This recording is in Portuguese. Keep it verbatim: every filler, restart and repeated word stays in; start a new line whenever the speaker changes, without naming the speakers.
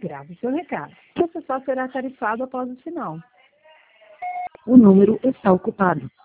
Grave seu recado. Você só será tarifado após o sinal.
O número está ocupado.